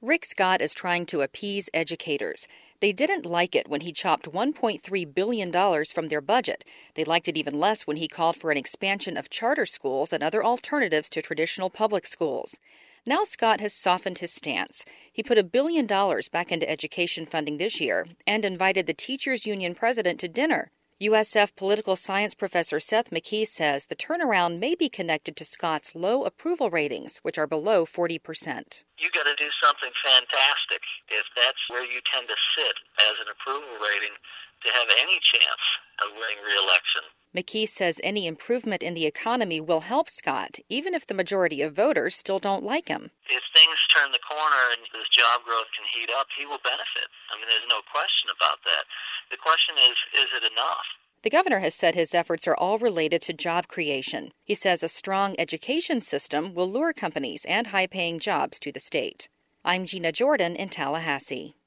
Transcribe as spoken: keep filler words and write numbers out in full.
Rick Scott is trying to appease educators. They didn't like it when he chopped one point three billion dollars from their budget. They liked it even less when he called for an expansion of charter schools and other alternatives to traditional public schools. Now Scott has softened his stance. He put a billion dollars back into education funding this year and invited the teachers union president to dinner. U S F political science professor Seth McKee says the turnaround may be connected to Scott's low approval ratings, which are below forty percent. You got to do something fantastic if that's where you tend to sit as an approval rating to have any chance of winning re-election. McKee says any improvement in the economy will help Scott, even if the majority of voters still don't like him. If things turn the corner and this job growth can heat up, he will benefit. I mean, there's no question about that. The question is, is it enough? The governor has said his efforts are all related to job creation. He says a strong education system will lure companies and high-paying jobs to the state. I'm Gina Jordan in Tallahassee.